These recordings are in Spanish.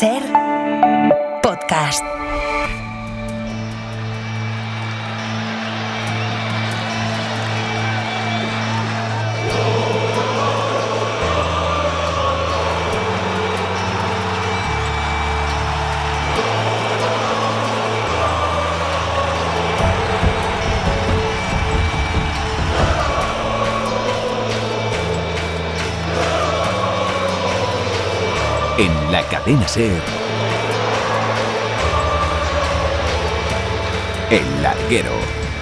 SER Podcast. En la cadena SER, El Larguero.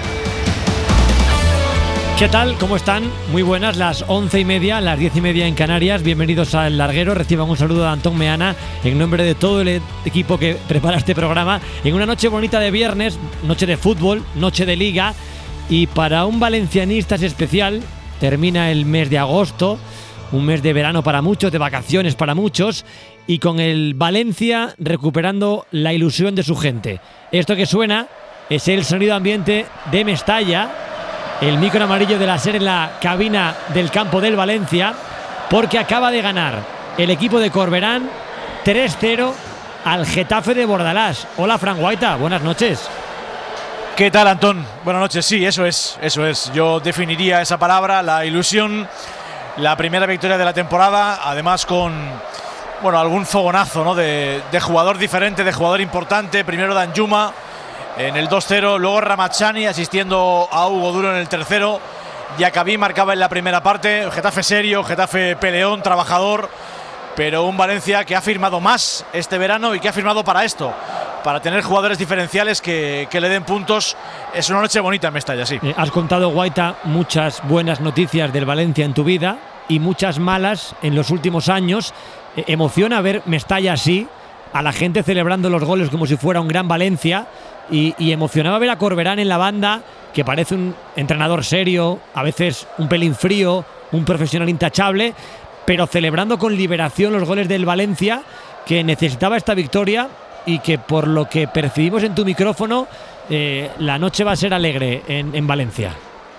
¿Qué tal? ¿Cómo están? Muy buenas, las 11:30, las 10:30 en Canarias. Bienvenidos a El Larguero. Reciban un saludo de Antón Meana en nombre de todo el equipo que prepara este programa. En una noche bonita de viernes, noche de fútbol, noche de liga. Y para un valencianista es especial. Termina el mes de agosto, un mes de verano para muchos, de vacaciones para muchos. Y con el Valencia recuperando la ilusión de su gente. Esto que suena es el sonido ambiente de Mestalla, el micro amarillo de la SER en la cabina del campo del Valencia, porque acaba de ganar el equipo de Corberán 3-0 al Getafe de Bordalás. Hola, Fran Guaita, buenas noches. ¿Qué tal, Antón? Buenas noches, sí, eso es. Yo definiría esa palabra, la ilusión, la primera victoria de la temporada, además con algún fogonazo, ¿no? de jugador diferente, de jugador importante. Primero Danjuma en el 2-0, luego Ramazani asistiendo a Hugo Duro en el tercero. Diacabí marcaba en la primera parte. Getafe serio, Getafe peleón, trabajador, pero un Valencia que ha firmado más este verano y que ha firmado para esto, para tener jugadores diferenciales que le den puntos. Es una noche bonita en Mestalla, sí. Has contado, Guaita, muchas buenas noticias del Valencia en tu vida y muchas malas en los últimos años. Emociona ver Mestalla así, a la gente celebrando los goles como si fuera un gran Valencia, y emocionaba ver a Corberán en la banda, que parece un entrenador serio, a veces un pelín frío, un profesional intachable, pero celebrando con liberación los goles del Valencia, que necesitaba esta victoria y que, por lo que percibimos en tu micrófono, la noche va a ser alegre en Valencia.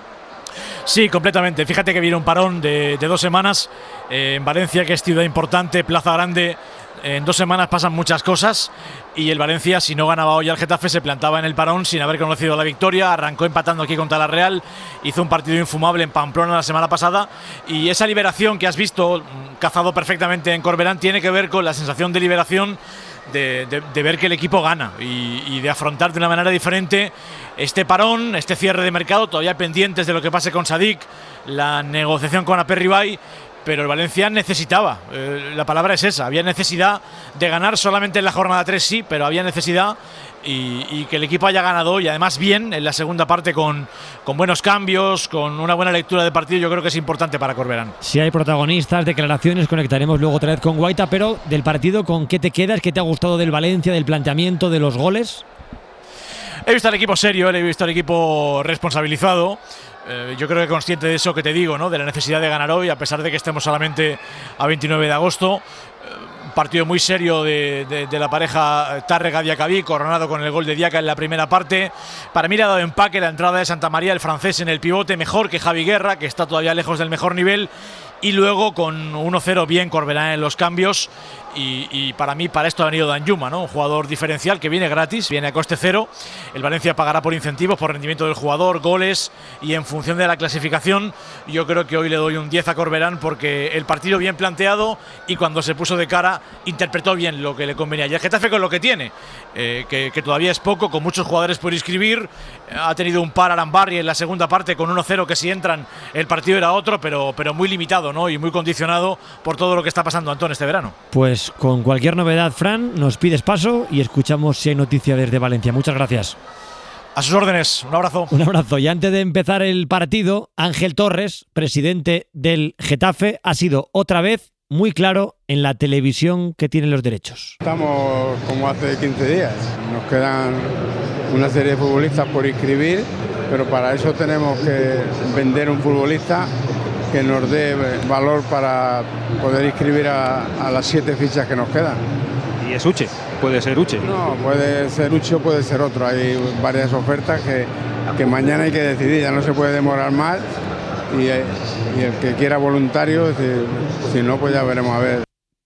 Sí, completamente. Fíjate que viene un parón de 2 semanas en Valencia, que es ciudad importante, plaza grande. En 2 semanas pasan muchas cosas y el Valencia, si no ganaba hoy al Getafe, se plantaba en el parón sin haber conocido la victoria. Arrancó empatando aquí contra la Real, hizo un partido infumable en Pamplona la semana pasada, y esa liberación que has visto cazado perfectamente en Corberán tiene que ver con la sensación de liberación de ver que el equipo gana y de afrontar de una manera diferente este parón, este cierre de mercado, todavía pendientes de lo que pase con Sadik, la negociación con Aperribay. Pero el Valencia necesitaba, la palabra es esa, había necesidad de ganar. Solamente en la jornada 3 sí, pero había necesidad, y que el equipo haya ganado, y además bien en la segunda parte con buenos cambios, con una buena lectura de partido. Yo creo que es importante para Corberán. Si hay protagonistas, declaraciones, conectaremos luego otra vez con Guaita, pero del partido, ¿con qué te quedas? ¿Qué te ha gustado del Valencia, del planteamiento, de los goles? He visto al equipo serio, he visto al equipo responsabilizado. Yo creo que consciente de eso que te digo, ¿no? De la necesidad de ganar hoy, a pesar de que estemos solamente a 29 de agosto. Un partido muy serio de la pareja Tárrega-Diacabí, coronado con el gol de Diaca en la primera parte. Para mí le ha dado empaque la entrada de Santa María, el francés, en el pivote, mejor que Javi Guerra, que está todavía lejos del mejor nivel. Y luego con 1-0 bien Corberán en los cambios, y para mí para esto ha venido Danjuma, ¿no? Un jugador diferencial que viene gratis, viene a coste cero. El Valencia pagará por incentivos, por rendimiento del jugador, goles, y en función de la clasificación. Yo creo que hoy le doy un 10 a Corberán, porque el partido bien planteado, y cuando se puso de cara interpretó bien lo que le convenía. Y el Getafe con lo que tiene, que todavía es poco, con muchos jugadores por inscribir. Ha tenido un par Arambarri en la segunda parte con 1-0, que si entran el partido era otro, pero muy limitado, ¿no? Y muy condicionado por todo lo que está pasando, Antón, este verano. Pues con cualquier novedad, Fran, nos pides paso y escuchamos si hay noticia desde Valencia. Muchas gracias. A sus órdenes, un abrazo. Un abrazo. Y antes de empezar el partido, Ángel Torres, presidente del Getafe, ha sido otra vez muy claro en la televisión que tiene los derechos. Estamos como hace 15 días. Nos quedan una serie de futbolistas por inscribir, pero para eso tenemos que vender un futbolista que nos dé valor para poder inscribir a las 7 fichas que nos quedan. ¿Y es Uche? ¿Puede ser Uche? No, puede ser Uche o puede ser otro. Hay varias ofertas que mañana hay que decidir, ya no se puede demorar más, y el que quiera voluntario, si no, pues ya veremos a ver.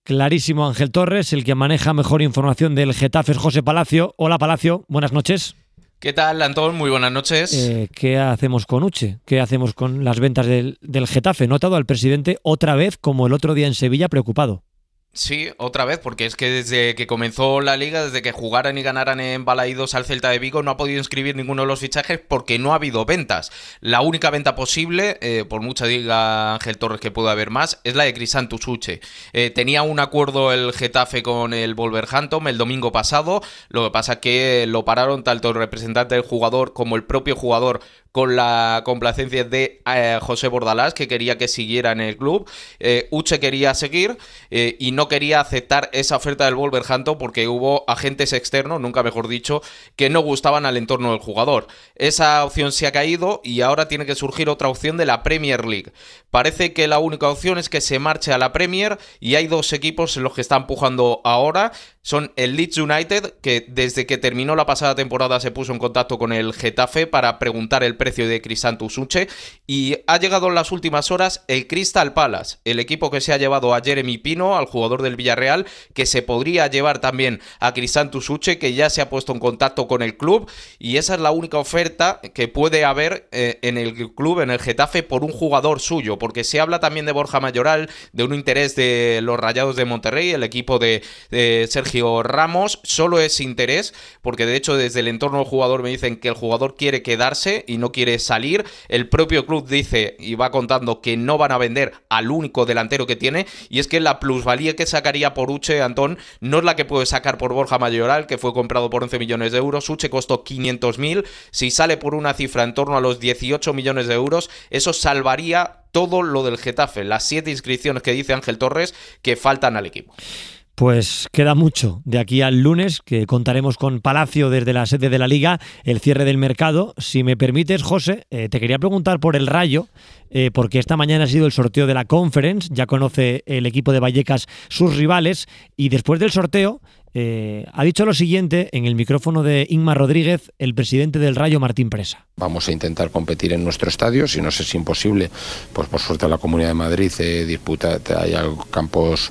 clarísimo Ángel Torres, el que maneja mejor información del Getafe es José Palacio. Hola Palacio, buenas noches. ¿Qué tal, Antón? Muy buenas noches. ¿Qué hacemos con Uche? ¿Qué hacemos con las ventas del Getafe? He notado al presidente otra vez, como el otro día en Sevilla, preocupado. Sí, otra vez, porque es que desde que comenzó la Liga, desde que jugaran y ganaran en Balaídos al Celta de Vigo, no ha podido inscribir ninguno de los fichajes porque no ha habido ventas. La única venta posible, por mucha diga Ángel Torres que puede haber más, es la de Chrysanthus Uche. Tenía un acuerdo el Getafe con el Wolverhampton el domingo pasado, lo que pasa es que lo pararon tanto el representante del jugador como el propio jugador, con la complacencia de José Bordalás, que quería que siguiera en el club. Uche quería seguir y no quería aceptar esa oferta del Wolverhampton porque hubo agentes externos, nunca mejor dicho, que no gustaban al entorno del jugador. Esa opción se ha caído y ahora tiene que surgir otra opción de la Premier League. Parece que la única opción es que se marche a la Premier y hay dos equipos en los que está empujando ahora. Son el Leeds United, que desde que terminó la pasada temporada se puso en contacto con el Getafe para preguntar el precio de Chrysanthus Uche, y ha llegado en las últimas horas el Crystal Palace, el equipo que se ha llevado a Jeremy Pino, al jugador del Villarreal, que se podría llevar también a Chrysanthus Uche, que ya se ha puesto en contacto con el club, y esa es la única oferta que puede haber en el club, en el Getafe, por un jugador suyo, porque se habla también de Borja Mayoral, de un interés de los Rayados de Monterrey, el equipo de Sergio Ramos. Solo es interés, porque de hecho desde el entorno del jugador me dicen que el jugador quiere quedarse y no quiere salir. El propio club dice y va contando que no van a vender al único delantero que tiene, y es que la plusvalía que sacaría por Uche, Antón, no es la que puede sacar por Borja Mayoral, que fue comprado por 11 millones de euros. Uche costó 500.000, si sale por una cifra en torno a los 18 millones de euros, eso salvaría todo lo del Getafe, las 7 inscripciones que dice Ángel Torres que faltan al equipo. Pues queda mucho de aquí al lunes, que contaremos con Palacio desde la sede de la Liga, el cierre del mercado. Si me permites, José, te quería preguntar por el Rayo, porque esta mañana ha sido el sorteo de la Conference, ya conoce el equipo de Vallecas sus rivales, y después del sorteo ha dicho lo siguiente en el micrófono de Inma Rodríguez, el presidente del Rayo, Martín Presa. Vamos a intentar competir en nuestro estadio, si nos es imposible, pues por suerte la Comunidad de Madrid disputa, hay campos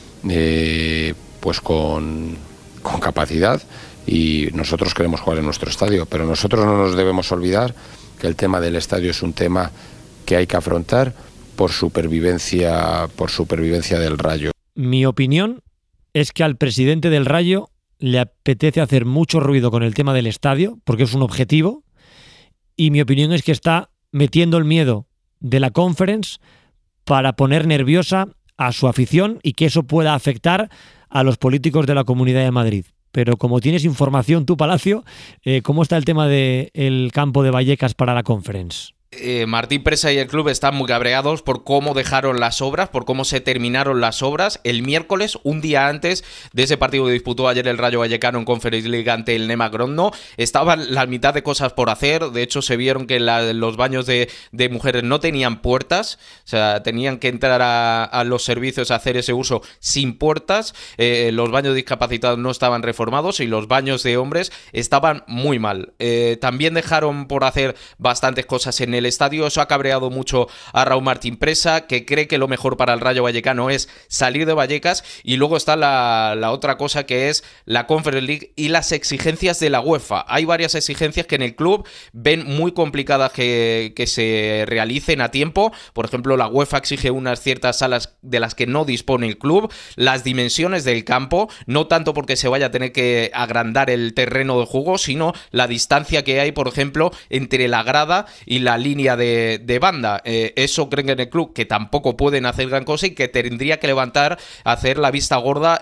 pues con capacidad, y nosotros queremos jugar en nuestro estadio, pero nosotros no nos debemos olvidar que el tema del estadio es un tema que hay que afrontar por supervivencia del Rayo. Mi opinión es que al presidente del Rayo le apetece hacer mucho ruido con el tema del estadio, porque es un objetivo, y mi opinión es que está metiendo el miedo de la Conference para poner nerviosa a su afición y que eso pueda afectar a los políticos de la Comunidad de Madrid. Pero como tienes información tú, Palacio, ¿cómo está el tema del campo de Vallecas para la Conference? Martín Presa y el club están muy cabreados por cómo dejaron las obras, por cómo se terminaron las obras. El miércoles, un día antes de ese partido que disputó ayer el Rayo Vallecano en Conference League ante el Nema Grodno, estaban la mitad de cosas por hacer. De hecho, se vieron que los baños de mujeres no tenían puertas, o sea, tenían que entrar a los servicios a hacer ese uso sin puertas. Los baños de discapacitados no estaban reformados y los baños de hombres estaban muy mal. También dejaron por hacer bastantes cosas en el estadio. Eso ha cabreado mucho a Raúl Martín Presa, que cree que lo mejor para el Rayo Vallecano es salir de Vallecas. Y luego está la otra cosa, que es la Conference League y las exigencias de la UEFA. Hay varias exigencias que en el club ven muy complicadas que se realicen a tiempo. Por ejemplo, la UEFA exige unas ciertas salas de las que no dispone el club, las dimensiones del campo, no tanto porque se vaya a tener que agrandar el terreno de juego, sino la distancia que hay, por ejemplo, entre la grada y la línea de banda. Eso creen en el club que tampoco pueden hacer gran cosa y que tendría que hacer la vista gorda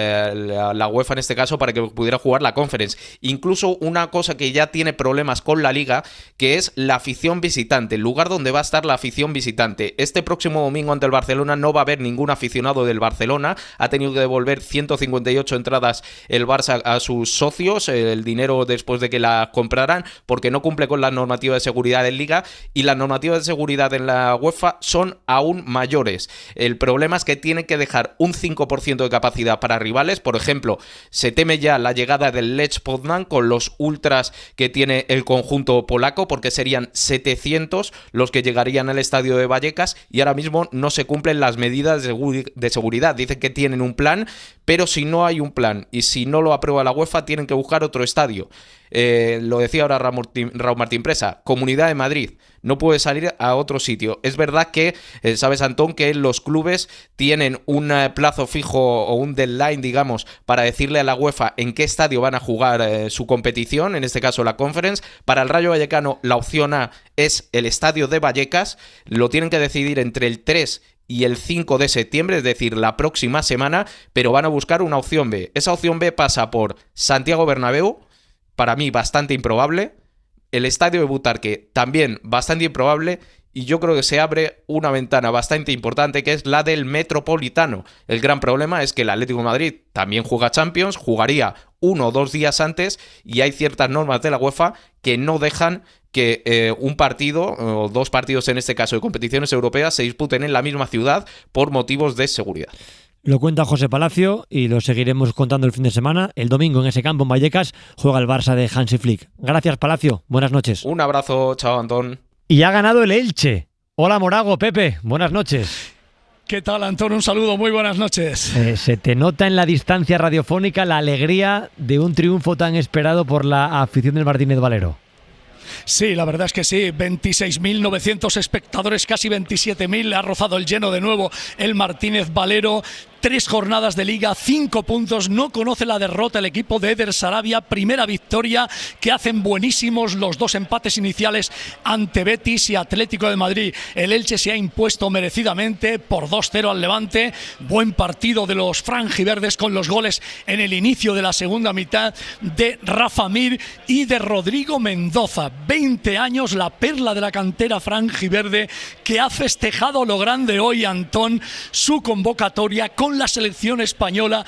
la UEFA en este caso para que pudiera jugar la Conference. Incluso una cosa que ya tiene problemas con la Liga, que es la afición visitante, el lugar donde va a estar la afición visitante. Este próximo domingo ante el Barcelona no va a haber ningún aficionado del Barcelona. Ha tenido que devolver 158 entradas el Barça a sus socios, el dinero después de que la compraran, porque no cumple con la normativa de seguridad de Liga. y las normativas de seguridad en la UEFA son aún mayores. El problema es que tienen que dejar un 5% de capacidad para rivales. Por ejemplo, se teme ya la llegada del Lech Poznan con los ultras que tiene el conjunto polaco, porque serían 700 los que llegarían al estadio de Vallecas, y ahora mismo no se cumplen las medidas de seguridad. Dicen que tienen un plan, pero si no hay un plan y si no lo aprueba la UEFA, tienen que buscar otro estadio. Lo decía ahora Raúl Martín Presa, Comunidad de Madrid no puede salir a otro sitio. Es verdad que, sabes, Antón, que los clubes tienen un plazo fijo o un deadline, digamos, para decirle a la UEFA en qué estadio van a jugar su competición, en este caso la Conference. Para el Rayo Vallecano la opción A es el estadio de Vallecas, lo tienen que decidir entre el 3 y el 5 de septiembre, es decir, la próxima semana, pero van a buscar una opción B. Esa opción B pasa por Santiago Bernabéu, para mí bastante improbable, el estadio de Butarque también bastante improbable, y yo creo que se abre una ventana bastante importante, que es la del Metropolitano. El gran problema es que el Atlético de Madrid también juega Champions, jugaría 1 o 2 días antes, y hay ciertas normas de la UEFA que no dejan que un partido, o 2 partidos en este caso de competiciones europeas, se disputen en la misma ciudad por motivos de seguridad. Lo cuenta José Palacio y lo seguiremos contando el fin de semana. El domingo en ese campo en Vallecas juega el Barça de Hansi Flick. Gracias, Palacio. Buenas noches. Un abrazo. Chao, Antón. Y ha ganado el Elche. Hola, Morago. Pepe, buenas noches. ¿Qué tal, Antón? Un saludo, muy buenas noches. Se te nota en la distancia radiofónica la alegría de un triunfo tan esperado por la afición del Martínez Valero. Sí, la verdad es que sí, 26.900 espectadores, casi 27.000, ha rozado el lleno de nuevo el Martínez Valero. 3 jornadas de Liga, 5 puntos, no conoce la derrota el equipo de Eder Sarabia, primera victoria que hacen buenísimos los 2 empates iniciales ante Betis y Atlético de Madrid. El Elche se ha impuesto merecidamente por 2-0 al Levante, buen partido de los franjiverdes con los goles en el inicio de la segunda mitad de Rafa Mir y de Rodrigo Mendoza. 20 años, la perla de la cantera franjiverde, que ha festejado lo grande hoy, Antón, su convocatoria con la selección española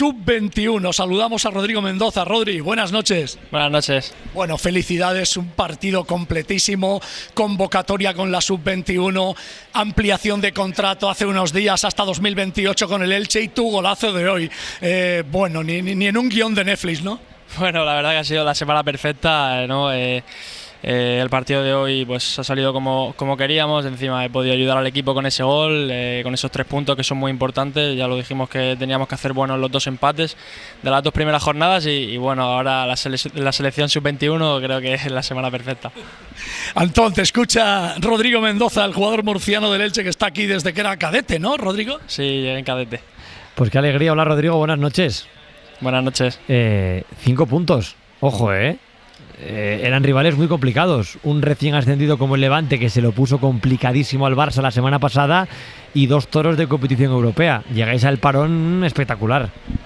sub-21. Saludamos a Rodrigo Mendoza. Rodri, buenas noches. Buenas noches. Bueno, felicidades, un partido completísimo, convocatoria con la sub-21, ampliación de contrato hace unos días hasta 2028 con el Elche y tu golazo de hoy. Bueno, ni en un guión de Netflix, ¿no? Bueno, la verdad que ha sido la semana perfecta, ¿no? El partido de hoy pues ha salido como queríamos. Encima he podido ayudar al equipo con ese gol, con esos 3 puntos que son muy importantes. Ya lo dijimos que teníamos que hacer buenos los 2 empates de las 2 primeras jornadas y bueno, ahora la selección sub-21 creo que es la semana perfecta. Antón, te escucha Rodrigo Mendoza, el jugador murciano del Elche que está aquí desde que era cadete, ¿no, Rodrigo? Sí, en cadete. Pues qué alegría. Hola, Rodrigo, buenas noches. Buenas noches. 5 puntos, ojo, eran rivales muy complicados. Un recién ascendido como el Levante, que se lo puso complicadísimo al Barça la semana pasada, y 2 toros de competición europea. Llegáis al parón espectacular.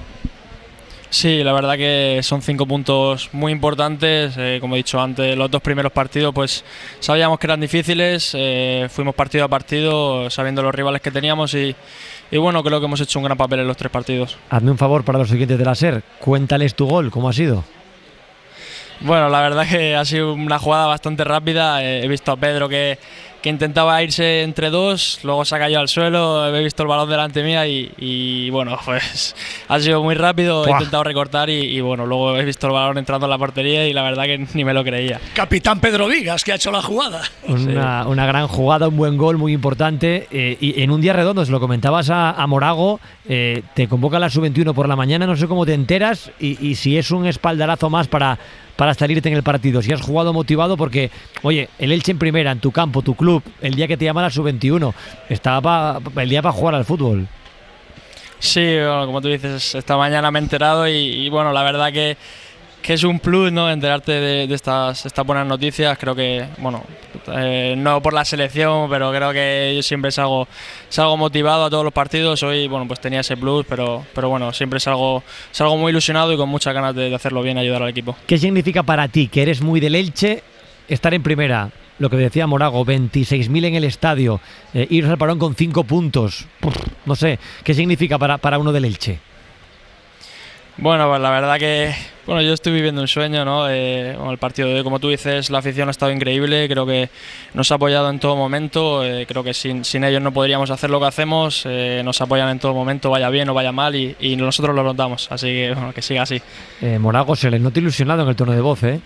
Sí, la verdad que son 5 puntos muy importantes. Como he dicho antes, los 2 primeros partidos pues sabíamos que eran difíciles. Fuimos partido a partido sabiendo los rivales que teníamos y bueno, creo que hemos hecho un gran papel en los 3 partidos. Hazme un favor para los siguientes de la SER. Cuéntales tu gol, ¿cómo ha sido? Bueno, la verdad que ha sido una jugada bastante rápida. He visto a Pedro que intentaba irse entre 2, luego se ha caído al suelo, he visto el balón delante mía y bueno, pues ha sido muy rápido. He intentado recortar y bueno, luego he visto el balón entrando en la portería y la verdad que ni me lo creía. Capitán Pedro Vigas, que ha hecho la jugada. Una gran jugada, un buen gol, muy importante. Y en un día redondo, se lo comentabas a Morago, te convoca la sub-21 por la mañana, no sé cómo te enteras y si es un espaldarazo más para salirte en el partido, si has jugado motivado, porque, oye, el Elche en primera, en tu campo, tu club, el día que te llama la sub-21, estaba el día para jugar al fútbol. Sí, bueno, como tú dices, esta mañana me he enterado y bueno, la verdad que es un plus, ¿no? Enterarte de estas buenas noticias. Creo que, bueno, no por la selección, pero creo que yo siempre salgo motivado a todos los partidos. Hoy, bueno, pues tenía ese plus, pero bueno, siempre salgo muy ilusionado y con muchas ganas de hacerlo bien y ayudar al equipo. ¿Qué significa para ti, que eres muy del Elche, estar en primera? Lo que decía Morago, 26.000 en el estadio, ir al parón con 5 puntos. No sé, ¿qué significa para uno del Elche? Bueno, pues la verdad que yo estoy viviendo un sueño, ¿no? El partido de hoy, como tú dices, la afición ha estado increíble, creo que nos ha apoyado en todo momento, creo que sin ellos no podríamos hacer lo que hacemos, nos apoyan en todo momento, vaya bien o vaya mal, y nosotros lo notamos, así que bueno, que siga así. Morago, se le nota ilusionado en el tono de voz, ¿eh?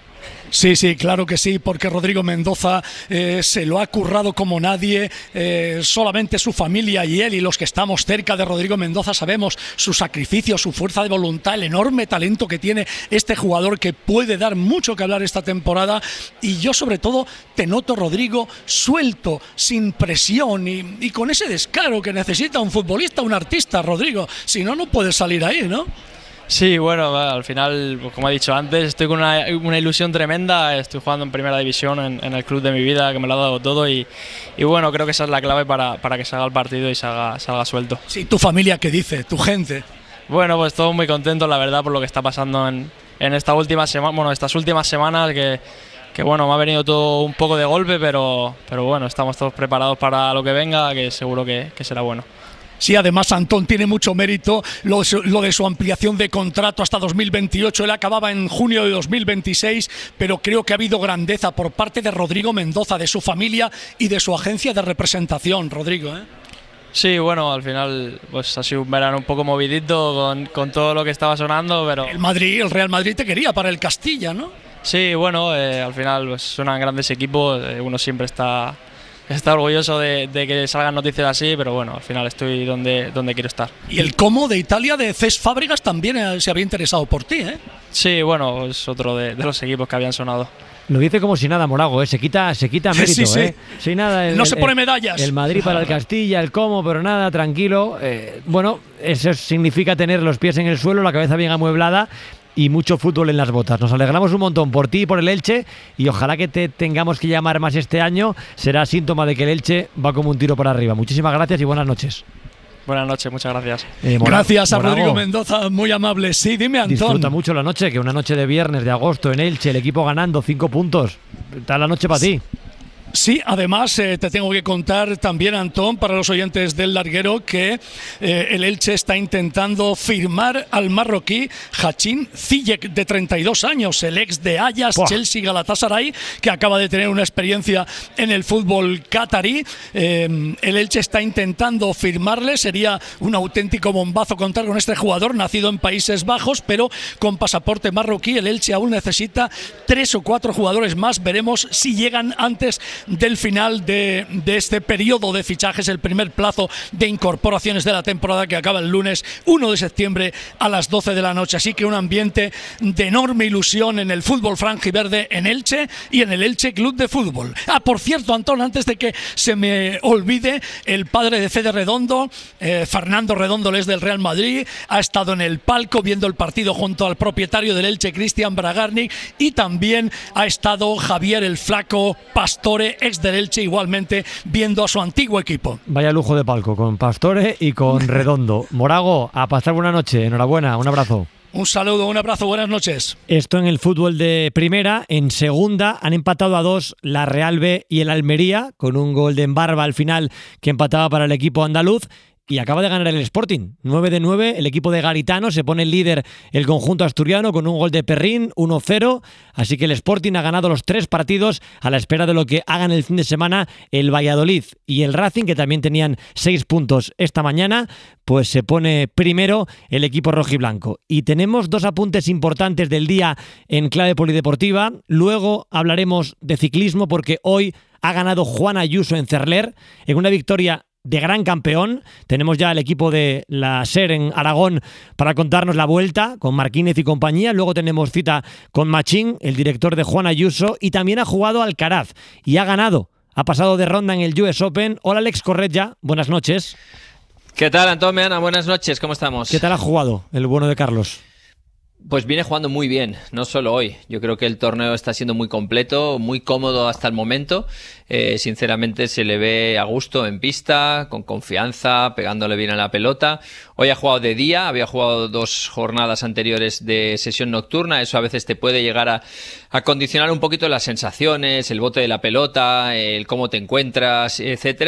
Sí, claro que sí, porque Rodrigo Mendoza se lo ha currado como nadie, solamente su familia y él y los que estamos cerca de Rodrigo Mendoza sabemos su sacrificio, su fuerza de voluntad, el enorme talento que tiene este jugador que puede dar mucho que hablar esta temporada, y yo sobre todo te noto, Rodrigo, suelto, sin presión y con ese descaro que necesita un futbolista, un artista, Rodrigo, si no, no puedes salir ahí, ¿no? Sí, bueno, al final, como he dicho antes, estoy con una ilusión tremenda, estoy jugando en primera división en el club de mi vida, que me lo ha dado todo, y bueno, creo que esa es la clave para que salga el partido y salga suelto. Sí, ¿tu familia qué dice? ¿Tu gente? Bueno, pues todos muy contentos, la verdad, por lo que está pasando en esta última semana, bueno, estas últimas semanas, que bueno, me ha venido todo un poco de golpe, pero bueno, estamos todos preparados para lo que venga, que seguro que será bueno. Sí, además Antón tiene mucho mérito lo de su ampliación de contrato hasta 2028. Él acababa en junio de 2026, pero creo que ha habido grandeza por parte de Rodrigo Mendoza, de su familia y de su agencia de representación, Rodrigo, ¿eh? Sí, bueno, al final pues ha sido un verano un poco movidito con todo lo que estaba sonando, pero... El Real Madrid te quería para el Castilla, ¿no? Sí, bueno, al final pues suenan grandes equipos, uno siempre está orgulloso de que salgan noticias así, pero bueno, al final estoy donde quiero estar. Y el Como de Italia de Cesc Fábregas también se había interesado por ti, ¿eh? Sí, bueno, es otro de los equipos que habían sonado. Lo dice como si nada, Morago, ¿eh? Se quita mérito, sí. ¿eh? Sin nada. No se pone medallas. El Madrid para el Castilla, el Como, pero nada, tranquilo. Bueno, eso significa tener los pies en el suelo, la cabeza bien amueblada y mucho fútbol en las botas. Nos alegramos un montón por ti y por el Elche, y ojalá que te tengamos que llamar más este año. Será síntoma de que el Elche va como un tiro para arriba. Muchísimas gracias y buenas noches. Buenas noches, muchas gracias. Gracias a Rodrigo Mendoza, muy amable. Sí, dime, Antón. Disfruta mucho la noche, que una noche de viernes de agosto en Elche, el equipo ganando 5 puntos. Está la noche para ti. Sí, además te tengo que contar también, Antón, para los oyentes del Larguero, que el Elche está intentando firmar al marroquí Hachin Ziyech, de 32 años, el ex de Ajax, Chelsea, Galatasaray, que acaba de tener una experiencia en el fútbol catarí. El Elche está intentando firmarle, sería un auténtico bombazo contar con este jugador, nacido en Países Bajos, pero con pasaporte marroquí. El Elche aún necesita 3 o 4 jugadores más, veremos si llegan antes del final de este periodo de fichajes, el primer plazo de incorporaciones de la temporada, que acaba el lunes 1 de septiembre a las 12 de la noche. Así que un ambiente de enorme ilusión en el fútbol franjiverde en Elche y en el Elche Club de Fútbol. Por cierto, Antón, antes de que se me olvide, el padre de Fede Redondo, Fernando Redondo, es del Real Madrid, ha estado en el palco viendo el partido junto al propietario del Elche, Cristian Bragarnik, y también ha estado Javier el Flaco Pastore, ex del Elche, igualmente viendo a su antiguo equipo. Vaya lujo de palco, con Pastore y con Redondo. Morago, a pasar buena noche, enhorabuena, un abrazo. Un saludo, un abrazo, buenas noches. Esto en el fútbol de primera. En segunda han empatado a 2 la Real B y el Almería, con un gol de Embarba al final que empataba para el equipo andaluz. Y acaba de ganar el Sporting, 9 de 9, el equipo de Garitano, se pone el líder el conjunto asturiano con un gol de Perrín, 1-0, así que el Sporting ha ganado los 3 partidos a la espera de lo que hagan el fin de semana el Valladolid y el Racing, que también tenían 6 puntos esta mañana, pues se pone primero el equipo rojiblanco. Y tenemos 2 apuntes importantes del día en clave polideportiva, luego hablaremos de ciclismo porque hoy ha ganado Juan Ayuso en Cerler, en una victoria de gran campeón. Tenemos ya el equipo de la SER en Aragón para contarnos la vuelta con Marquínez y compañía. Luego tenemos cita con Machín, el director de Juan Ayuso, y también ha jugado Alcaraz y ha ganado. Ha pasado de ronda en el US Open. Hola, Alex Corretja, buenas noches. ¿Qué tal, Antón Meana? Buenas noches, ¿cómo estamos? ¿Qué tal ha jugado el bueno de Carlos? Pues viene jugando muy bien, no solo hoy. Yo creo que el torneo está siendo muy completo, muy cómodo hasta el momento. Sinceramente se le ve a gusto en pista, con confianza, pegándole bien a la pelota. Hoy ha jugado de día, había jugado 2 jornadas anteriores de sesión nocturna. Eso a veces te puede llegar a condicionar un poquito las sensaciones, el bote de la pelota, el cómo te encuentras, etcétera.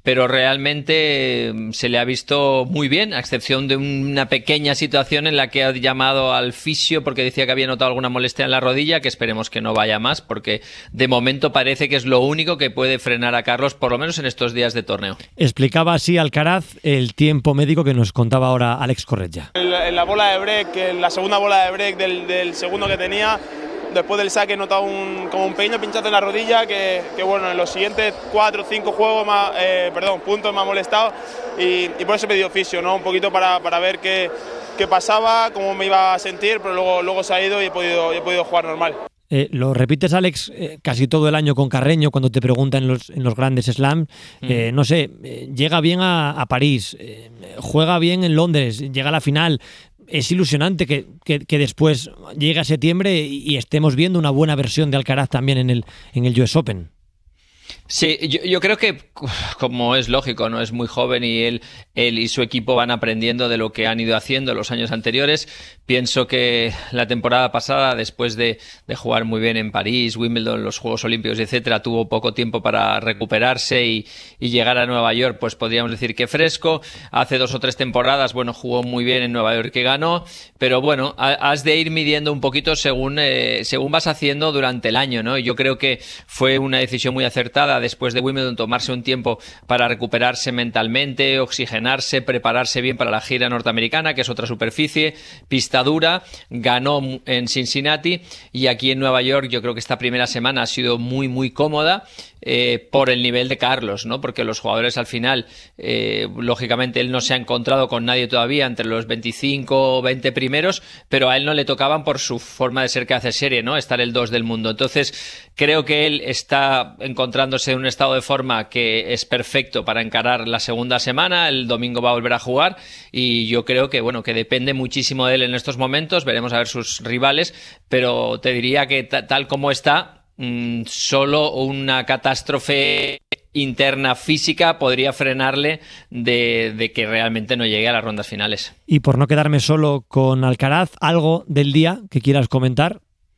pero realmente se le ha visto muy bien, a excepción de una pequeña situación en la que ha llamado al fisio porque decía que había notado alguna molestia en la rodilla, que esperemos que no vaya más, porque de momento parece que es lo único que puede frenar a Carlos, por lo menos en estos días de torneo. Explicaba así Alcaraz el tiempo médico que nos contaba ahora Alex Corretja. En la bola de break, en la segunda bola de break del segundo que tenía, después del saque he notado como un pequeño pinchazo en la rodilla que bueno, en los siguientes 4 o 5 puntos me ha molestado y por eso he pedido fisio, ¿no? Un poquito para ver qué pasaba, cómo me iba a sentir, pero luego se ha ido y he podido jugar normal. Lo repites, Alex, casi todo el año con Carreño cuando te preguntan en los grandes slams. No sé, llega bien a París, juega bien en Londres, llega a la final. Es ilusionante que después llegue a septiembre y estemos viendo una buena versión de Alcaraz también en el US Open. Sí, yo creo que, como es lógico, no es muy joven y él y su equipo van aprendiendo de lo que han ido haciendo los años anteriores. Pienso que la temporada pasada, después de jugar muy bien en París, Wimbledon, los Juegos Olímpicos, etcétera, tuvo poco tiempo para recuperarse y llegar a Nueva York, pues podríamos decir que fresco. Hace 2 o 3 temporadas, bueno, jugó muy bien en Nueva York, que ganó, pero bueno, has de ir midiendo un poquito según vas haciendo durante el año, ¿no? Yo creo que fue una decisión muy acertada después de Wimbledon tomarse un tiempo para recuperarse mentalmente, oxigenarse, prepararse bien para la gira norteamericana, que es otra superficie, pista dura, ganó en Cincinnati y aquí en Nueva York yo creo que esta primera semana ha sido muy muy cómoda por el nivel de Carlos, ¿no? Porque los jugadores al final, lógicamente él no se ha encontrado con nadie todavía entre los 25 o 20 primeros, pero a él no le tocaban por su forma de ser que hace serie, ¿no? Estar el 2 del mundo. Entonces creo que él está encontrándose en un estado de forma que es perfecto para encarar la segunda semana. El domingo va a volver a jugar y yo creo que, bueno, que depende muchísimo de él en estos momentos. Veremos a ver sus rivales, pero te diría que tal como está, solo una catástrofe interna física podría frenarle de que realmente no llegue a las rondas finales. Y por no quedarme solo con Alcaraz, ¿algo del día que quieras comentar?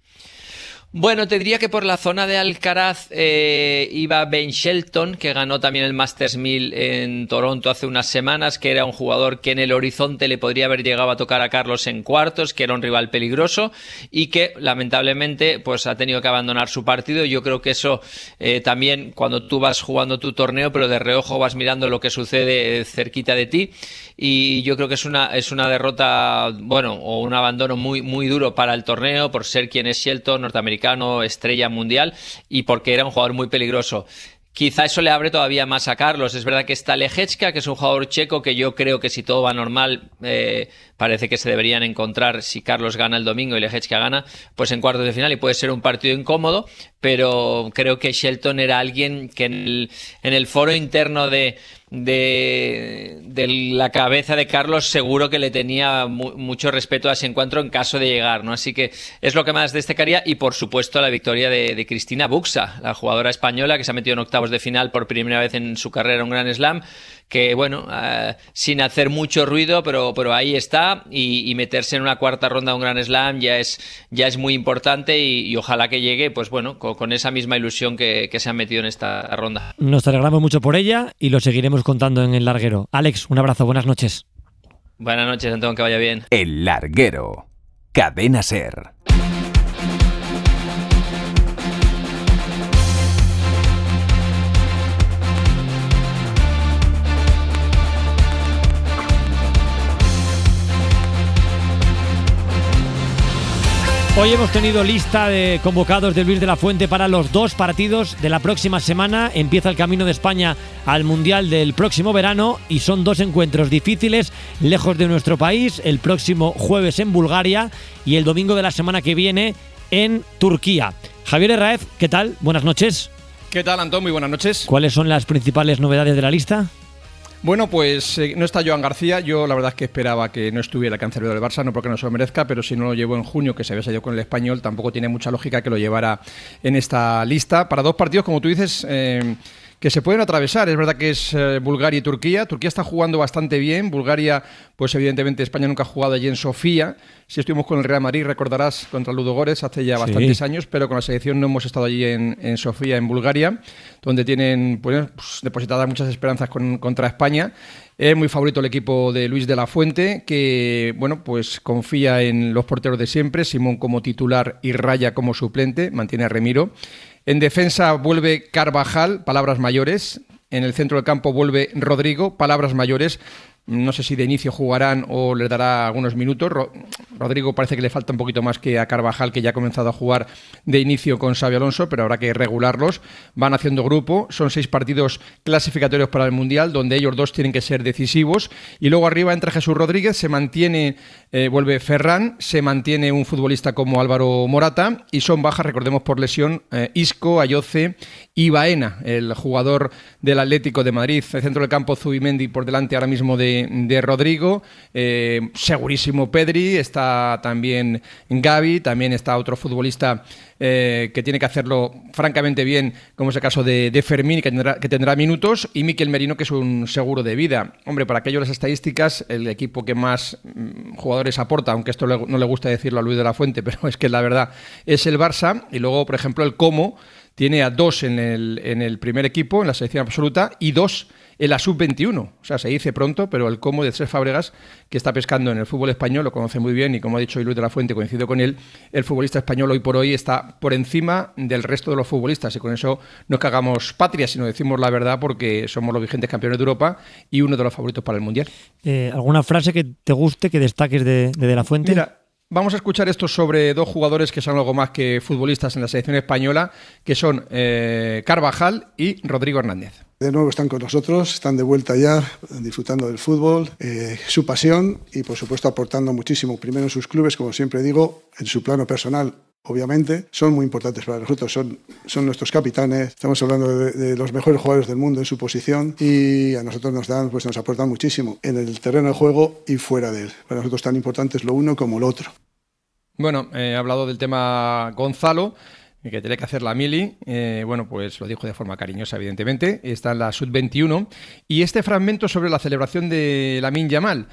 Bueno, te diría que por la zona de Alcaraz iba Ben Shelton, que ganó también el Masters 1000 en Toronto hace unas semanas, que era un jugador que en el horizonte le podría haber llegado a tocar a Carlos en cuartos, que era un rival peligroso y que lamentablemente pues ha tenido que abandonar su partido. Yo creo que eso también, cuando tú vas jugando tu torneo, pero de reojo vas mirando lo que sucede cerquita de ti, y yo creo que es una derrota, bueno, o un abandono muy, muy duro para el torneo por ser quien es Shelton, norteamericano, estrella mundial, y porque era un jugador muy peligroso. Quizá eso le abre todavía más a Carlos. Es verdad que está Lehečka, que es un jugador checo que yo creo que si todo va normal, parece que se deberían encontrar, si Carlos gana el domingo y Lehečka gana, pues en cuartos de final, y puede ser un partido incómodo, pero creo que Shelton era alguien que en el foro interno de la cabeza de Carlos seguro que le tenía mucho respeto a ese encuentro en caso de llegar, ¿no? Así que es lo que más destacaría, y por supuesto la victoria de Cristina Buxa, la jugadora española que se ha metido en octavos de final por primera vez en su carrera en un Grand Slam, que bueno, sin hacer mucho ruido, pero ahí está, y meterse en una cuarta ronda de un Grand Slam ya es muy importante, y ojalá que llegue, pues bueno, con esa misma ilusión que se han metido en esta ronda. Nos alegramos mucho por ella y lo seguiremos contando en El Larguero. Alex, un abrazo, buenas noches. Buenas noches, Antón, que vaya bien. El Larguero, Cadena SER. Hoy hemos tenido lista de convocados de Luis de la Fuente para los 2 partidos de la próxima semana. Empieza el camino de España al Mundial del próximo verano y son 2 encuentros difíciles, lejos de nuestro país, el próximo jueves en Bulgaria y el domingo de la semana que viene en Turquía. Javier Herráez, ¿qué tal? Buenas noches. ¿Qué tal, Antón? Muy buenas noches. ¿Cuáles son las principales novedades de la lista? Bueno, pues no está Joan García. Yo la verdad es que esperaba que no estuviera el cancerbero del Barça, no porque no se lo merezca, pero si no lo llevó en junio, que se había salido con el Español, tampoco tiene mucha lógica que lo llevara en esta lista. Para 2 partidos, como tú dices, que se pueden atravesar. Es verdad que es Bulgaria y Turquía. Turquía está jugando bastante bien. Bulgaria, pues evidentemente España nunca ha jugado allí en Sofía. Si estuvimos con el Real Madrid, recordarás, contra el Ludogorets hace ya bastantes años, pero con la selección no hemos estado allí en Sofía, en Bulgaria, donde tienen pues depositadas muchas esperanzas contra España. Es muy favorito el equipo de Luis de la Fuente, que bueno, pues confía en los porteros de siempre, Simón como titular y Raya como suplente, mantiene a Remiro. En defensa vuelve Carvajal, palabras mayores. En el centro del campo vuelve Rodrigo, palabras mayores. No sé si de inicio jugarán o les dará algunos minutos. Rodrigo parece que le falta un poquito más que a Carvajal, que ya ha comenzado a jugar de inicio con Xabi Alonso, pero habrá que regularlos. Van haciendo grupo, son 6 partidos clasificatorios para el Mundial, donde ellos 2 tienen que ser decisivos. Y luego arriba entra Jesús Rodríguez, se mantiene, vuelve Ferran, se mantiene un futbolista como Álvaro Morata, y son bajas, recordemos por lesión, Isco, Ayoce y Baena, el jugador del Atlético de Madrid. El centro del campo, Zubimendi por delante ahora mismo de Rodrigo, segurísimo Pedri, está también Gavi, también está otro futbolista que tiene que hacerlo francamente bien, como es el caso de Fermín, que tendrá minutos, y Mikel Merino, que es un seguro de vida. Hombre, para aquello las estadísticas, el equipo que más jugadores aporta, aunque esto no le gusta decirlo a Luis de la Fuente, pero es que la verdad es el Barça. Y luego, por ejemplo, el Como tiene a 2 en el primer equipo, en la selección absoluta, y 2 en la sub-21. O sea, se dice pronto, pero el Como de Cés Fábregas, que está pescando en el fútbol español, lo conoce muy bien, y como ha dicho Luis de la Fuente, coincido con él, el futbolista español hoy por hoy está por encima del resto de los futbolistas, y con eso no es que hagamos patria, sino decimos la verdad, porque somos los vigentes campeones de Europa y uno de los favoritos para el Mundial. ¿Alguna frase que te guste, que destaques de la Fuente? Mira, vamos a escuchar esto sobre 2 jugadores que son algo más que futbolistas en la selección española, que son Carvajal y Rodrigo Hernández. De nuevo están con nosotros, están de vuelta ya, disfrutando del fútbol, su pasión y por supuesto aportando muchísimo, primero en sus clubes, como siempre digo, en su plano personal. Obviamente, son muy importantes para nosotros, son nuestros capitanes, estamos hablando de los mejores jugadores del mundo en su posición, y a nosotros nos aportan muchísimo en el terreno de juego y fuera de él. Para nosotros tan importante es lo uno como lo otro. Bueno, he hablado del tema Gonzalo, que tiene que hacer la mili, bueno, pues lo dijo de forma cariñosa, evidentemente, está en la sub-21, y este fragmento sobre la celebración de Lamine Yamal.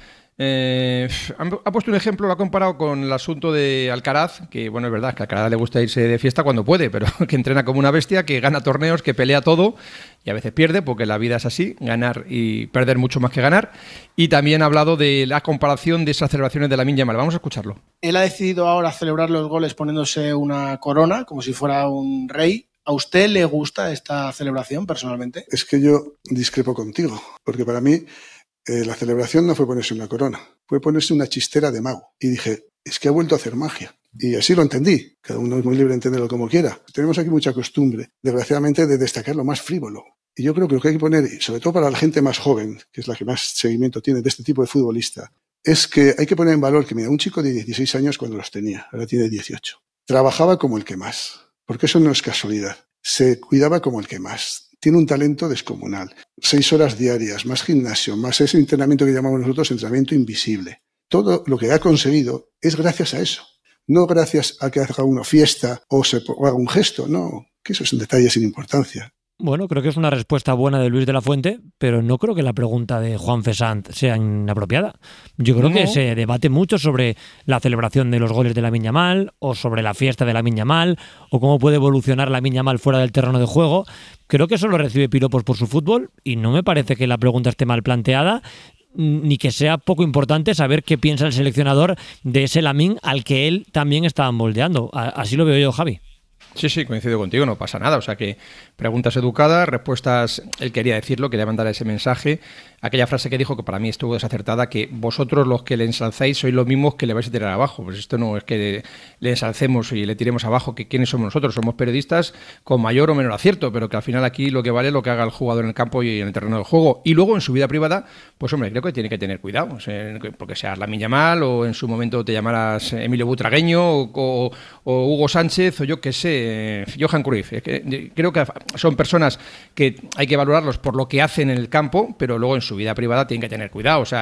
Ha puesto un ejemplo, lo ha comparado con el asunto de Alcaraz, que bueno, es verdad que a Alcaraz le gusta irse de fiesta cuando puede, pero que entrena como una bestia, que gana torneos, que pelea todo y a veces pierde, porque la vida es así, ganar y perder mucho más que ganar. Y también ha hablado de la comparación de esas celebraciones de Lamine Yamal. Vamos a escucharlo. Él ha decidido ahora celebrar los goles poniéndose una corona, como si fuera un rey. ¿A usted le gusta esta celebración personalmente? Es que yo discrepo contigo, porque para mí la celebración no fue ponerse una corona, fue ponerse una chistera de mago. Y dije, es que ha vuelto a hacer magia. Y así lo entendí. Cada uno es muy libre de entenderlo como quiera. Tenemos aquí mucha costumbre, desgraciadamente, de destacar lo más frívolo. Y yo creo que lo que hay que poner, sobre todo para la gente más joven, que es la que más seguimiento tiene de este tipo de futbolista, es que hay que poner en valor que, mira, un chico de 16 años cuando los tenía, ahora tiene 18, trabajaba como el que más, porque eso no es casualidad. Se cuidaba como el que más. Tiene un talento descomunal. 6 horas diarias, más gimnasio, más ese entrenamiento que llamamos nosotros entrenamiento invisible. Todo lo que ha conseguido es gracias a eso. No gracias a que haga una fiesta o haga un gesto, no, que eso es un detalle sin importancia. Bueno, creo que es una respuesta buena de Luis de la Fuente, pero no creo que la pregunta de Juan Fesant sea inapropiada. Yo creo que se debate mucho sobre la celebración de los goles de Lamine Yamal, o sobre la fiesta de Lamine Yamal, o cómo puede evolucionar Lamine Yamal fuera del terreno de juego. Creo que solo recibe piropos por su fútbol, y no me parece que la pregunta esté mal planteada, ni que sea poco importante saber qué piensa el seleccionador de ese Lamine al que él también estaba moldeando. Así lo veo yo, Javi. Sí, coincido contigo, no pasa nada. O sea que preguntas educadas, respuestas, él quería decirlo, quería mandar ese mensaje. Aquella frase que dijo, que para mí estuvo desacertada, que vosotros los que le ensalzáis sois los mismos que le vais a tirar abajo. Pues esto no es que le ensalcemos y le tiremos abajo, que quiénes somos nosotros. Somos periodistas con mayor o menor acierto, pero que al final aquí lo que vale es lo que haga el jugador en el campo y en el terreno del juego. Y luego en su vida privada, pues hombre, creo que tiene que tener cuidado. O sea, porque seas Lamine Yamal, o en su momento te llamaras Emilio Butragueño, o Hugo Sánchez, o yo qué sé, Johan Cruyff. Creo que son personas que hay que valorarlos por lo que hacen en el campo, pero luego en su vida privada tienen que tener cuidado. O sea,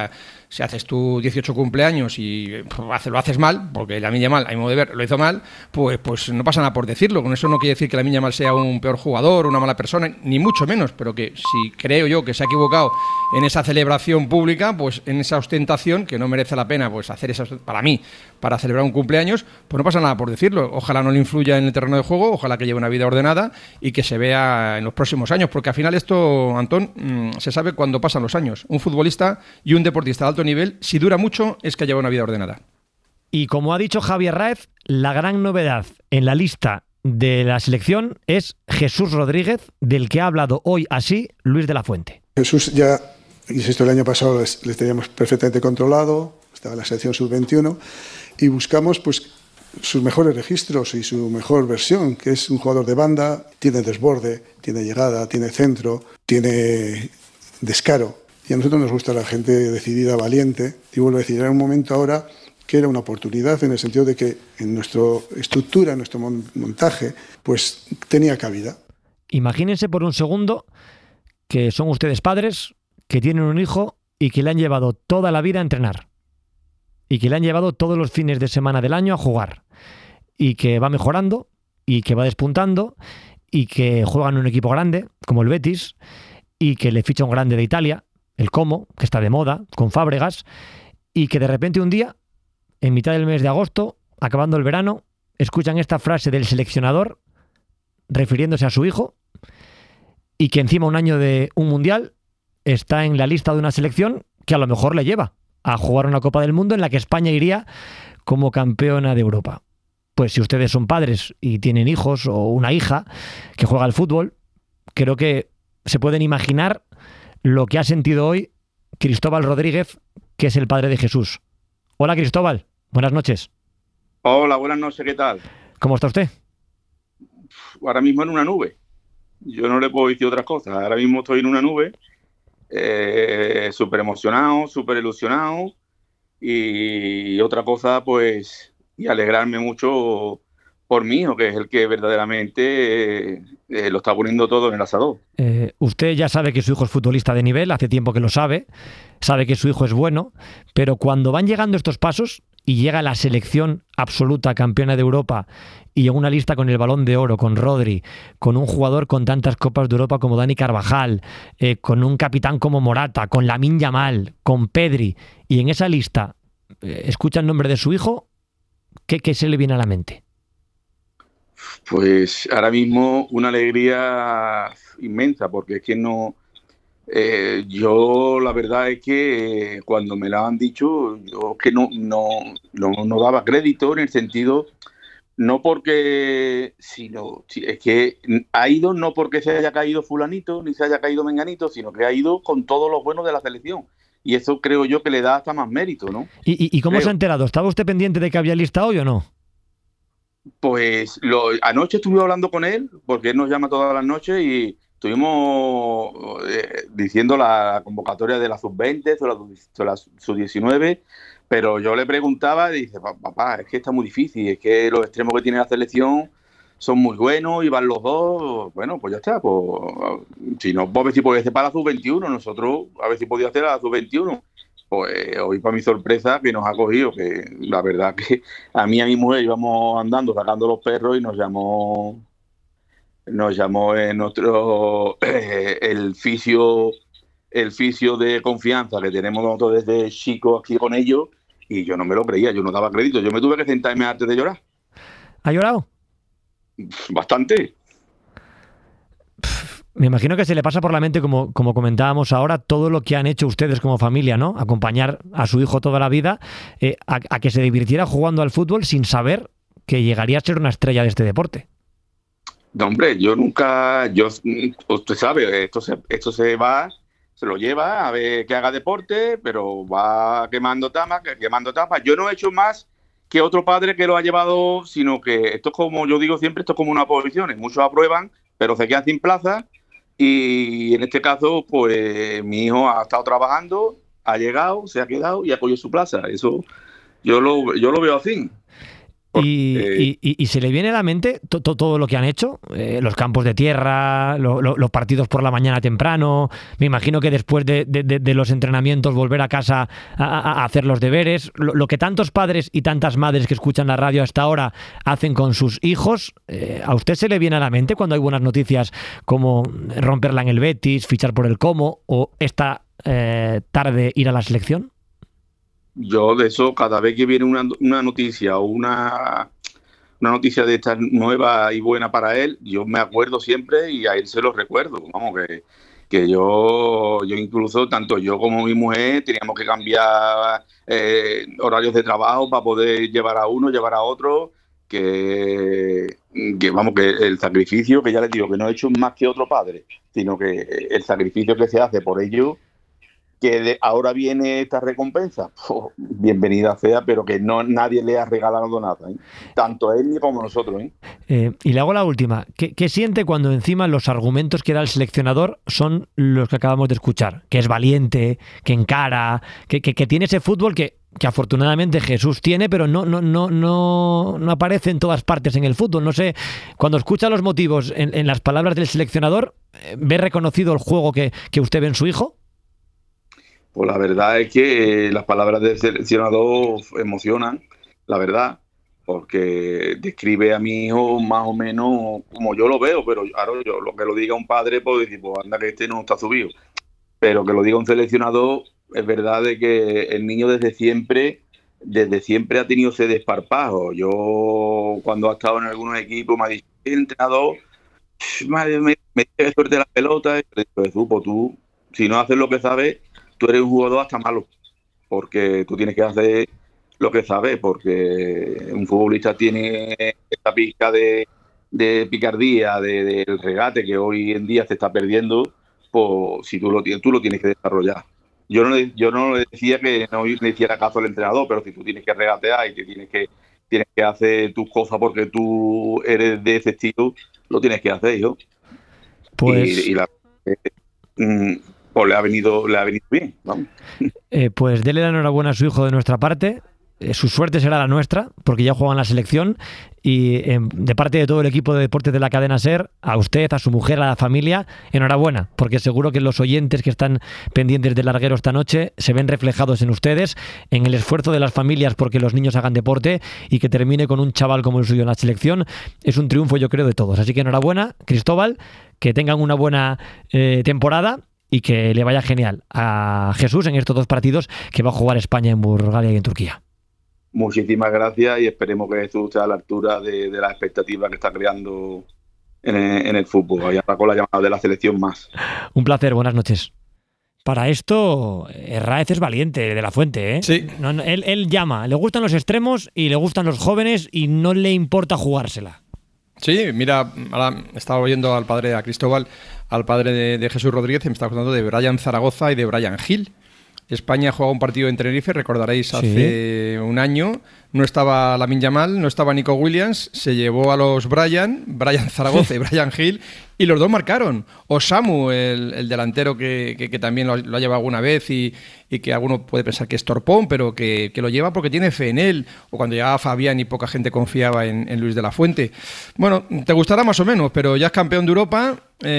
Si haces tú 18 cumpleaños y lo haces mal, porque Lamine Yamal, a mi modo de ver, lo hizo mal, pues no pasa nada por decirlo. Con eso no quiere decir que Lamine Yamal sea un peor jugador, una mala persona, ni mucho menos, pero que si creo yo que se ha equivocado en esa celebración pública, pues en esa ostentación, que no merece la pena pues hacer eso para mí, para celebrar un cumpleaños, pues no pasa nada por decirlo. Ojalá no le influya en el terreno de juego, ojalá que lleve una vida ordenada y que se vea en los próximos años, porque al final esto, Antón, se sabe cuando pasan los años. Un futbolista y un deportista de alto nivel, si dura mucho, es que lleva una vida ordenada. Y como ha dicho Javier Ráez, la gran novedad en la lista de la selección es Jesús Rodríguez, del que ha hablado hoy así Luis de la Fuente. Jesús ya, insisto, el año pasado les teníamos perfectamente controlado, estaba en la selección sub-21 y buscamos pues sus mejores registros y su mejor versión, que es un jugador de banda, tiene desborde, tiene llegada, tiene centro, tiene descaro. Y a nosotros nos gusta la gente decidida, valiente. Y vuelvo a decir, era un momento ahora que era una oportunidad en el sentido de que en nuestra estructura, en nuestro montaje, pues tenía cabida. Imagínense por un segundo que son ustedes padres, que tienen un hijo y que le han llevado toda la vida a entrenar. Y que le han llevado todos los fines de semana del año a jugar. Y que va mejorando, y que va despuntando, y que juega en un equipo grande, como el Betis, y que le ficha un grande de Italia, el Como, que está de moda, con Fábregas, y que de repente un día, en mitad del mes de agosto, acabando el verano, escuchan esta frase del seleccionador refiriéndose a su hijo, y que encima un año de un mundial está en la lista de una selección que a lo mejor le lleva a jugar una Copa del Mundo en la que España iría como campeona de Europa. Pues si ustedes son padres y tienen hijos o una hija que juega al fútbol, creo que se pueden imaginar lo que ha sentido hoy Cristóbal Rodríguez, que es el padre de Jesús. Hola Cristóbal, buenas noches. Hola, buenas noches, ¿qué tal? ¿Cómo está usted? Ahora mismo en una nube. Yo no le puedo decir otras cosas. Ahora mismo estoy en una nube, súper emocionado, súper ilusionado y otra cosa, pues, y alegrarme mucho por mi hijo, que es el que verdaderamente lo está poniendo todo en el asador. Usted ya sabe que su hijo es futbolista de nivel, hace tiempo que lo sabe que su hijo es bueno, pero cuando van llegando estos pasos y llega la selección absoluta campeona de Europa y en una lista con el Balón de Oro, con Rodri, con un jugador con tantas Copas de Europa como Dani Carvajal, con un capitán como Morata, con Lamine Yamal, con Pedri, y en esa lista escucha el nombre de su hijo, ¿qué se le viene a la mente? Pues ahora mismo una alegría inmensa, porque es que no... yo la verdad es que cuando me lo han dicho, yo que no daba crédito en el sentido, no porque, sino es que ha ido no porque se haya caído fulanito ni se haya caído menganito, sino que ha ido con todo lo bueno de la selección. Y eso creo yo que le da hasta más mérito, ¿no? ¿Y cómo se ha enterado? ¿Estaba usted pendiente de que había lista hoy o no? Pues anoche estuve hablando con él, porque él nos llama todas las noches y estuvimos diciendo la convocatoria de la sub-20, de la sub-19, pero yo le preguntaba y dice, papá, es que está muy difícil, es que los extremos que tiene la selección son muy buenos y van los dos, bueno, pues ya está, pues si no, pues a ver si podía hacer para la sub-21, nosotros a ver si podía hacer a la sub-21. Pues hoy, para mi sorpresa, que nos ha cogido, que la verdad que a mí y a mi mujer íbamos andando sacando los perros y nos llamó el fisio de confianza que tenemos nosotros desde chico aquí con ellos, y yo no me lo creía, yo no daba crédito, yo me tuve que sentarme antes de llorar. ¿Ha llorado? Bastante. Me imagino que se le pasa por la mente, como comentábamos ahora, todo lo que han hecho ustedes como familia, ¿no? Acompañar a su hijo toda la vida, a que se divirtiera jugando al fútbol sin saber que llegaría a ser una estrella de este deporte. No, hombre, usted sabe, esto se va, se lo lleva a ver que haga deporte, pero va quemando tapas. Yo no he hecho más que otro padre que lo ha llevado, sino que esto es como yo digo siempre, esto es como una posición. Muchos aprueban, pero se quedan sin plaza. Y en este caso, pues mi hijo ha estado trabajando, ha llegado, se ha quedado y ha cogido su plaza. Eso yo lo veo así. Y se le viene a la mente todo lo que han hecho, los campos de tierra, los partidos por la mañana temprano. Me imagino que después de los entrenamientos volver a casa a hacer los deberes. Lo que tantos padres y tantas madres que escuchan la radio hasta ahora hacen con sus hijos. ¿A usted se le viene a la mente cuando hay buenas noticias como romperla en el Betis, fichar por el Como o esta tarde ir a la selección? Yo de eso, cada vez que viene una noticia o una noticia de esta nueva y buena para él, yo me acuerdo siempre y a él se lo recuerdo. Vamos, que yo incluso, tanto yo como mi mujer, teníamos que cambiar horarios de trabajo para poder llevar a uno, llevar a otro, que vamos, que el sacrificio, que ya les digo, que no he hecho más que otro padre, sino que el sacrificio que se hace por ello, que ahora viene esta recompensa, bienvenida sea, pero que nadie le ha regalado nada, ¿eh? Tanto él como nosotros. Y le hago la última. ¿Qué siente cuando encima los argumentos que da el seleccionador son los que acabamos de escuchar? Que es valiente, que encara, que tiene ese fútbol que afortunadamente Jesús tiene, pero no aparece en todas partes en el fútbol. No sé, cuando escucha los motivos en las palabras del seleccionador, ¿ve reconocido el juego que usted ve en su hijo? Pues la verdad es que las palabras del seleccionador emocionan, la verdad, porque describe a mi hijo más o menos como yo lo veo, pero claro, yo lo que lo diga un padre, pues decir, pues anda que este no está subido. Pero que lo diga un seleccionador, es verdad de que el niño desde siempre ha tenido ese desparpajo. Yo, cuando ha estado en algunos equipos, me ha dicho, el entrenador, me tiene suerte la pelota, y le digo, tú, si no haces lo que sabes, tú eres un jugador hasta malo, porque tú tienes que hacer lo que sabes, porque un futbolista tiene esta pizca de picardía, del regate que hoy en día se está perdiendo, pues si tú lo tienes que desarrollar. Yo no le decía que no le hiciera caso al entrenador, pero si tú tienes que regatear y tienes que hacer tus cosas porque tú eres de ese estilo, lo tienes que hacer, hijo. Pues... pues le ha venido bien, vamos. Pues dele la enhorabuena a su hijo de nuestra parte. Su suerte será la nuestra, porque ya juega en la selección. Y de parte de todo el equipo de deportes de la cadena SER, a usted, a su mujer, a la familia, enhorabuena, porque seguro que los oyentes que están pendientes del larguero esta noche se ven reflejados en ustedes, en el esfuerzo de las familias porque los niños hagan deporte, y que termine con un chaval como el suyo en la selección es un triunfo, yo creo, de todos. Así que enhorabuena, Cristóbal, que tengan una buena temporada y que le vaya genial a Jesús en estos 2 partidos que va a jugar España en Bulgaria y en Turquía. Muchísimas gracias y esperemos que Jesús esté a la altura de la expectativa que está creando en el fútbol. Ahí arrancó la llamada de la selección más. Un placer, buenas noches. Para esto, Herráez es valiente, de la Fuente, ¿eh? Sí. No, él llama, le gustan los extremos y le gustan los jóvenes y no le importa jugársela. Sí, mira, ahora estaba oyendo al padre, a Cristóbal, al padre de Jesús Rodríguez, y me estaba contando de Brian Zaragoza y de Brian Gil. España jugaba un partido en Tenerife, recordaréis, hace un año. No estaba Lamine Yamal, no estaba Nico Williams, se llevó a los Brian Zaragoza y Brian Gil, y los dos marcaron. O Samu, el delantero que también lo ha llevado alguna vez y que alguno puede pensar que es torpón, pero que lo lleva porque tiene fe en él. O cuando llegaba Fabián y poca gente confiaba en Luis de la Fuente. Bueno, te gustará más o menos, pero ya es campeón de Europa.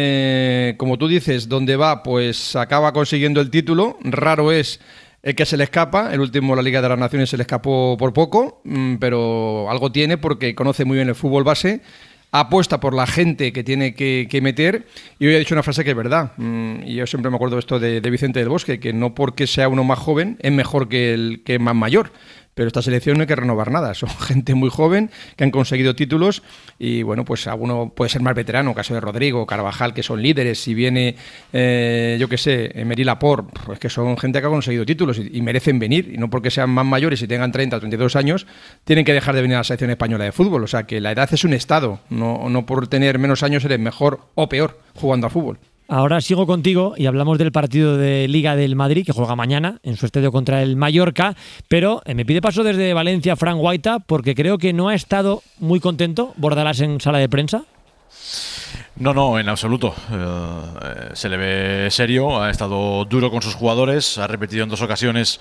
Como tú dices, donde va, pues acaba consiguiendo el título. Raro es el que se le escapa. El último, la Liga de las Naciones, se le escapó por poco, pero algo tiene porque conoce muy bien el fútbol base, apuesta por la gente que tiene que meter, y hoy ha dicho una frase que es verdad, y yo siempre me acuerdo de esto de Vicente del Bosque, que no porque sea uno más joven es mejor que el que es más mayor. Pero esta selección no hay que renovar nada, son gente muy joven que han conseguido títulos y bueno, pues alguno puede ser más veterano, caso de Rodrigo, Carvajal, que son líderes. Si viene, yo qué sé, Emery Laporte, pues que son gente que ha conseguido títulos y merecen venir, y no porque sean más mayores y tengan 30 o 32 años, tienen que dejar de venir a la selección española de fútbol. O sea que la edad es un estado, no por tener menos años eres mejor o peor jugando a fútbol. Ahora sigo contigo y hablamos del partido de Liga del Madrid, que juega mañana en su estadio contra el Mallorca, pero me pide paso desde Valencia Fran Guaita, porque creo que no ha estado muy contento Bordalás en sala de prensa. No, en absoluto. Se le ve serio, ha estado duro con sus jugadores, ha repetido en 2 ocasiones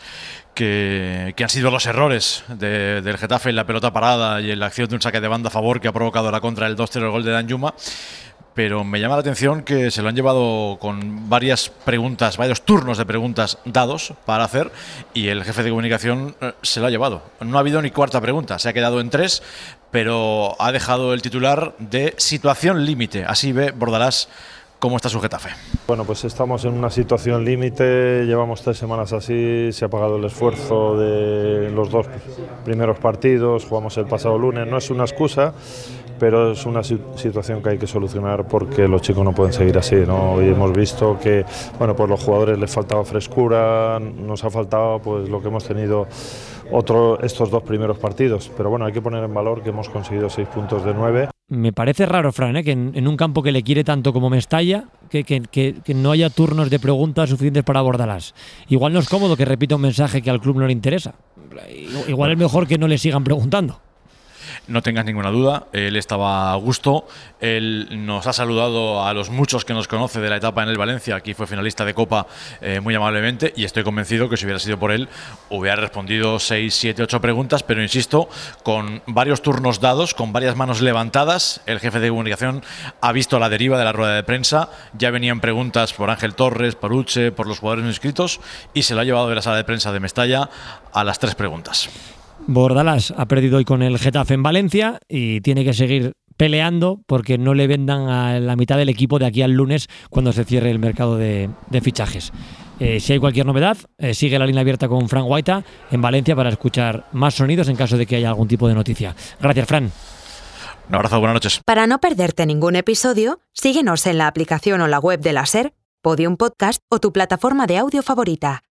que han sido los errores del Getafe en la pelota parada y en la acción de un saque de banda a favor que ha provocado la contra del 2-0 el gol de Danjuma. Pero me llama la atención que se lo han llevado con varios turnos de preguntas dados para hacer, y el jefe de comunicación se lo ha llevado. No ha habido ni cuarta pregunta, se ha quedado en 3, pero ha dejado el titular de situación límite. Así ve Bordalás cómo está su Getafe. Bueno, pues estamos en una situación límite, llevamos 3 semanas así, se ha pagado el esfuerzo de los 2 primeros partidos, jugamos el pasado lunes, no es una excusa, pero es una situación que hay que solucionar porque los chicos no pueden seguir así, ¿no? Hoy hemos visto que, bueno, pues los jugadores les faltaba frescura, nos ha faltado pues lo que hemos tenido estos 2 primeros partidos, pero bueno, hay que poner en valor que hemos conseguido 6 puntos de 9. Me parece raro, Fran, que en un campo que le quiere tanto como Mestalla, que no haya turnos de preguntas suficientes para Bordalás. Igual no es cómodo que repita un mensaje que al club no le interesa. Igual es mejor que no le sigan preguntando. No tengas ninguna duda, él estaba a gusto, él nos ha saludado a los muchos que nos conoce de la etapa en el Valencia, aquí fue finalista de Copa muy amablemente, y estoy convencido que si hubiera sido por él hubiera respondido 6, 7, 8 preguntas, pero insisto, con varios turnos dados, con varias manos levantadas. El jefe de comunicación ha visto la deriva de la rueda de prensa, ya venían preguntas por Ángel Torres, por Uche, por los jugadores no inscritos, y se lo ha llevado de la sala de prensa de Mestalla a las 3 preguntas. Bordalás ha perdido hoy con el Getafe en Valencia y tiene que seguir peleando porque no le vendan a la mitad del equipo de aquí al lunes cuando se cierre el mercado de fichajes. Si hay cualquier novedad, sigue la línea abierta con Fran Guaita en Valencia para escuchar más sonidos en caso de que haya algún tipo de noticia. Gracias, Fran. Un abrazo, buenas noches. Para no perderte ningún episodio, síguenos en la aplicación o la web de la SER, Podium Podcast o tu plataforma de audio favorita.